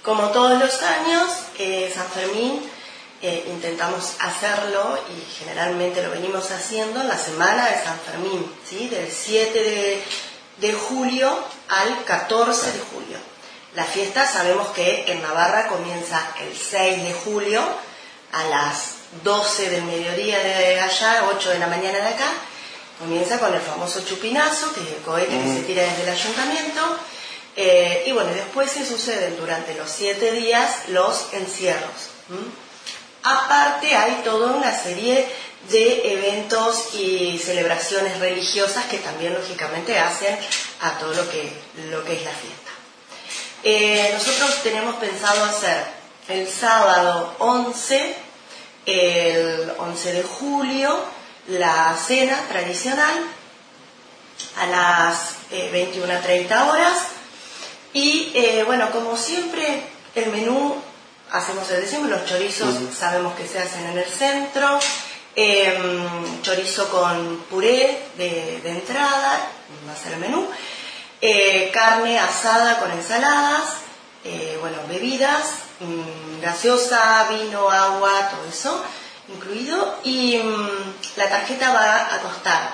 Como todos los años, San Fermín intentamos hacerlo y generalmente lo venimos haciendo en la semana de San Fermín, ¿sí? Del 7 de julio al 14 de julio. La fiesta sabemos que en Navarra comienza el 6 de julio a las 12 del mediodía de allá, 8 de la mañana de acá. Comienza con el famoso chupinazo, que es el cohete que se tira desde el ayuntamiento. Y bueno, después se suceden durante los 7 días los encierros. Aparte hay toda una serie de eventos y celebraciones religiosas que también lógicamente hacen a todo lo que es la fiesta. Nosotros tenemos pensado hacer el sábado 11, el 11 de julio, la cena tradicional a las 21:30 horas. Y bueno, como siempre, el menú, decimos los chorizos, sabemos que se hacen en el centro, chorizo con puré de entrada, va a ser el menú, carne asada con ensaladas, bueno, bebidas, gaseosa, vino, agua, todo eso incluido, y la tarjeta va a costar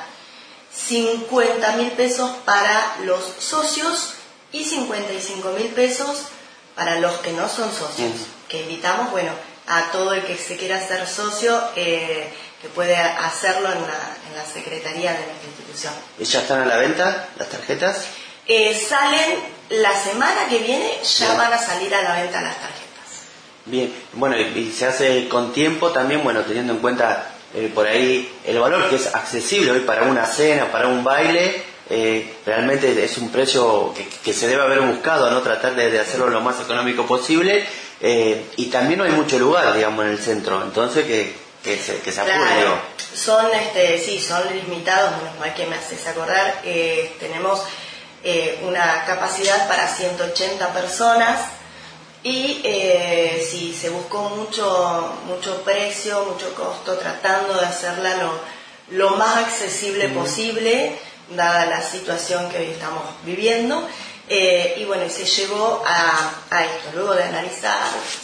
50.000 pesos para los socios y 55.000 pesos para los que no son socios, que invitamos, bueno, a todo el que se quiera hacer socio, que puede hacerlo en la secretaría de nuestra institución. ¿Y ya están a la venta las tarjetas? Salen la semana que viene, ya van a salir a la venta las tarjetas. Bien, bueno, y se hace con tiempo también, bueno, teniendo en cuenta por ahí el valor que es accesible hoy para una cena, para un baile. Realmente es un precio que se debe haber buscado, ¿no? Tratar de hacerlo lo más económico posible, y también no hay mucho lugar, digamos, en el centro, entonces que se apure, claro, digo. Son limitados, menos mal que me haces acordar. Tenemos una capacidad para 180 personas y sí, se buscó mucho precio, mucho costo, tratando de hacerla lo más accesible posible, dada la situación que hoy estamos viviendo, y bueno, se llegó a esto, luego de analizar,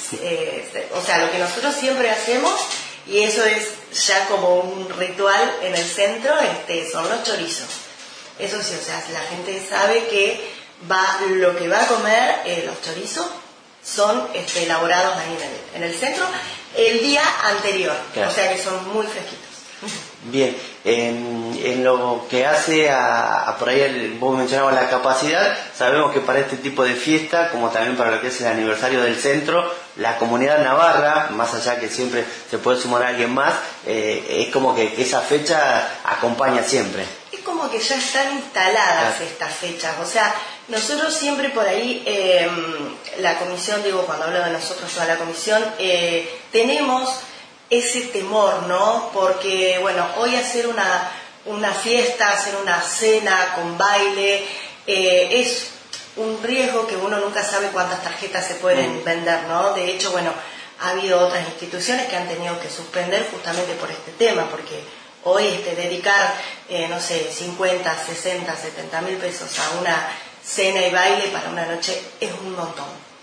o sea, lo que nosotros siempre hacemos, y eso es ya como un ritual en el centro, son los chorizos. Eso sí, o sea, la gente sabe que lo que va a comer, los chorizos, son elaborados ahí en el centro el día anterior, claro. O sea que son muy fresquitos. Bien, en lo que hace por ahí, vos mencionabas la capacidad, sabemos que para este tipo de fiesta, como también para lo que es el aniversario del centro, la comunidad navarra, más allá que siempre se puede sumar a alguien más, es como que esa fecha acompaña siempre. Es como que ya están instaladas estas fechas, o sea, nosotros siempre por ahí, la comisión, digo, cuando hablo de nosotros, toda la comisión, tenemos ese temor, ¿no? Porque, bueno, hoy hacer una fiesta, hacer una cena con baile, es un riesgo que uno nunca sabe cuántas tarjetas se pueden vender, ¿no? De hecho, bueno, ha habido otras instituciones que han tenido que suspender justamente por este tema, porque hoy dedicar, no sé, 50, 60, 70.000 pesos a una cena y baile para una noche es un montón.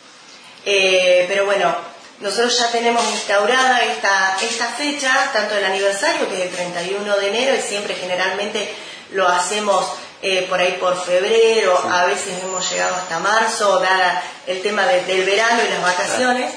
Pero bueno, nosotros ya tenemos instaurada esta fecha, tanto el aniversario, que es el 31 de enero, y siempre generalmente lo hacemos por ahí por febrero, a veces hemos llegado hasta marzo, dada el tema del verano y las vacaciones.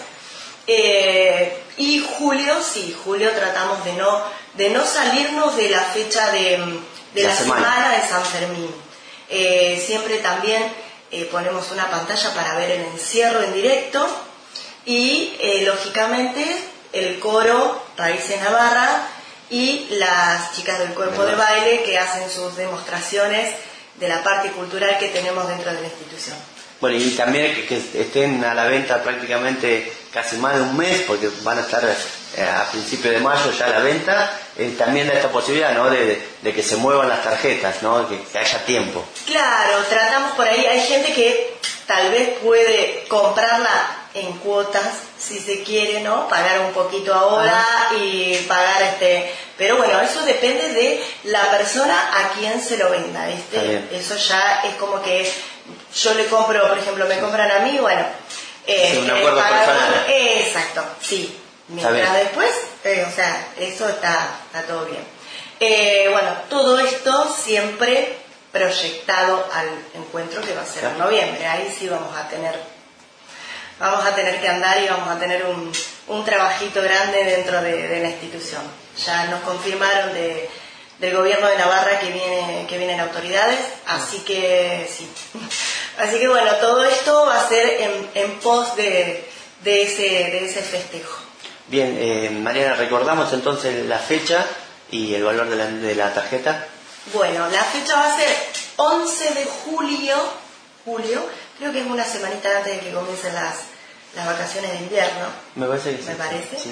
Y julio tratamos de no salirnos de la fecha de la semana de San Fermín. Siempre también ponemos una pantalla para ver el encierro en directo. Y lógicamente el coro Raíces Navarra y las chicas del cuerpo de baile que hacen sus demostraciones de la parte cultural que tenemos dentro de la institución. Bueno, y también que estén a la venta prácticamente casi más de un mes, porque van a estar a principios de mayo ya a la venta, también da esta posibilidad, ¿no? De que se muevan las tarjetas, ¿no? Que haya tiempo. Claro, tratamos por ahí, hay gente que tal vez puede comprarla en cuotas, si se quiere, ¿no? Pagar un poquito ahora y pagar pero bueno, eso depende de la persona a quien se lo venda, ¿viste? Eso ya es como que yo le compro, por ejemplo, me compran a mí, bueno, un acuerdo personal. Exacto, sí. Mientras después, o sea, eso está todo bien. Bueno, todo esto siempre proyectado al encuentro que va a ser en noviembre. Ahí sí vamos a tener que andar y vamos a tener un trabajito grande dentro de la institución. Ya nos confirmaron del gobierno de Navarra que vienen autoridades, así que sí. Así que bueno, todo esto va a ser en pos de ese festejo. Bien, Mariana, recordamos entonces la fecha y el valor de la tarjeta. Bueno, la fecha va a ser 11 de julio, creo que es una semanita antes de que comiencen las vacaciones de invierno. Me parece que sí. ¿Me parece? Sí.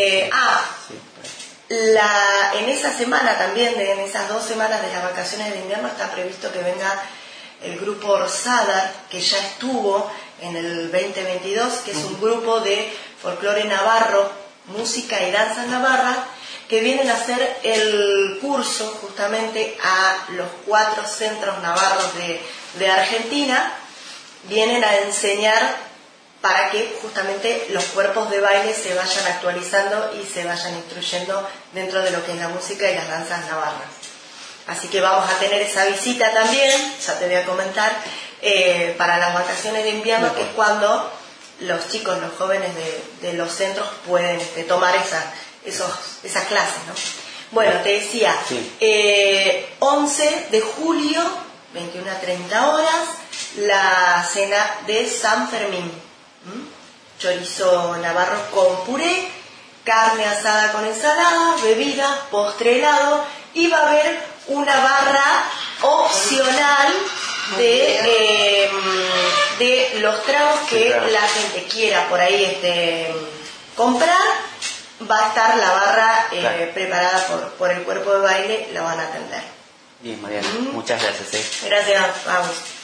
En esa semana también, en esas 2 semanas de las vacaciones de invierno, está previsto que venga el grupo Orsadar, que ya estuvo en el 2022, que es un grupo de folclore navarro, música y danzas navarras, que vienen a hacer el curso justamente a los 4 centros navarros de Argentina. Vienen a enseñar para que justamente los cuerpos de baile se vayan actualizando y se vayan instruyendo dentro de lo que es la música y las danzas navarras. Así que vamos a tener esa visita también, ya te voy a comentar, para las vacaciones de invierno, que es cuando los chicos, los jóvenes de los centros pueden tomar esas clases, ¿no? Bueno, te decía, 11 de julio, 21 a 30 horas, la cena de San Fermín. Chorizo navarro con puré, carne asada con ensalada, bebida, postre helado, y va a haber una barra opcional de los tragos que la gente quiera por ahí comprar. Va a estar la barra preparada por el cuerpo de baile, la van a atender. Bien, Mariana, muchas gracias. Gracias, vamos.